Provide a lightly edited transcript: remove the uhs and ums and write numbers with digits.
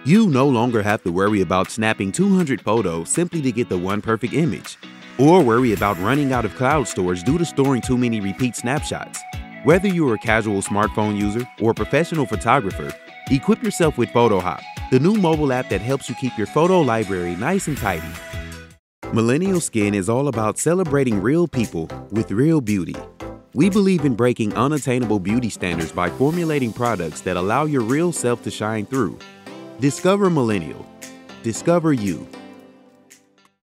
You no longer have to worry about snapping 200 photos simply to get the one perfect image, or worry about running out of cloud storage due to storing too many repeat snapshots. Whether you're a casual smartphone user or a professional photographer, equip yourself with PhotoHop, the new mobile app that helps you keep your photo library nice and tidy. Millennial Skin is all about celebrating real people with real beauty. We believe in breaking unattainable beauty standards by formulating products that allow your real self to shine through. Discover Millennial. Discover you.